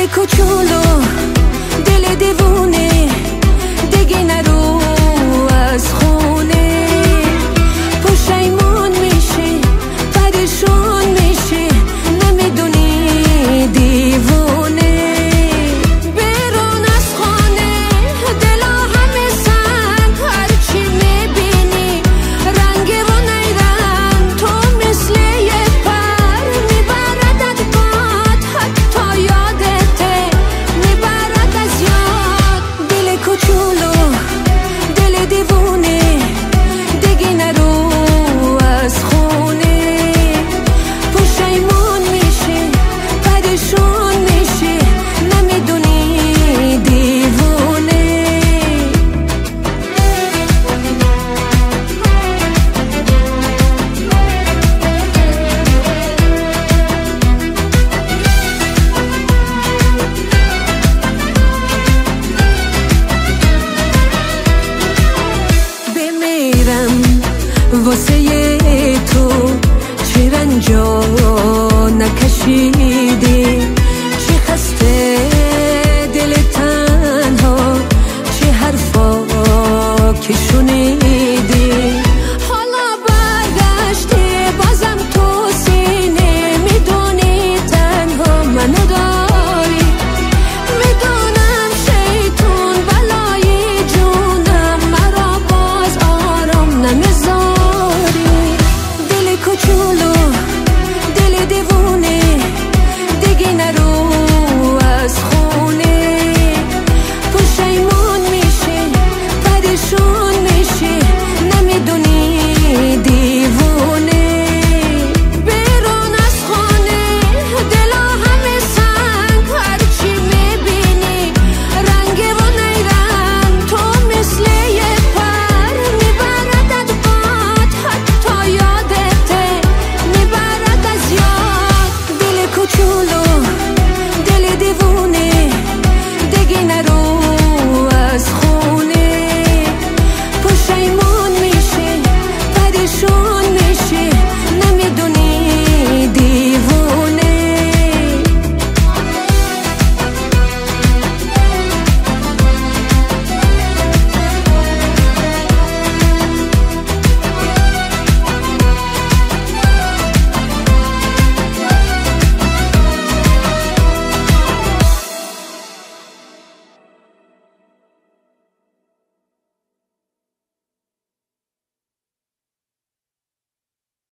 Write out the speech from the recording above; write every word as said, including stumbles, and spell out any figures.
کوچولو دل دیوونه دیگه نرو از خونه پشیمون میشه پریشون میشه نمیدونی دیوونه بیرون از خانه دلا همه سنگ هرچی میبینی رنگ و نیرنگ تو مثل یه پر میبردت باد حتی یادته میبرد از یاد دل کوچولو دل دیوونه دیگه نرو از خونه پشیمون میشه پریشون میشه نمیدونی دیوونه بمیرم واسه تو چه رنجا نکشی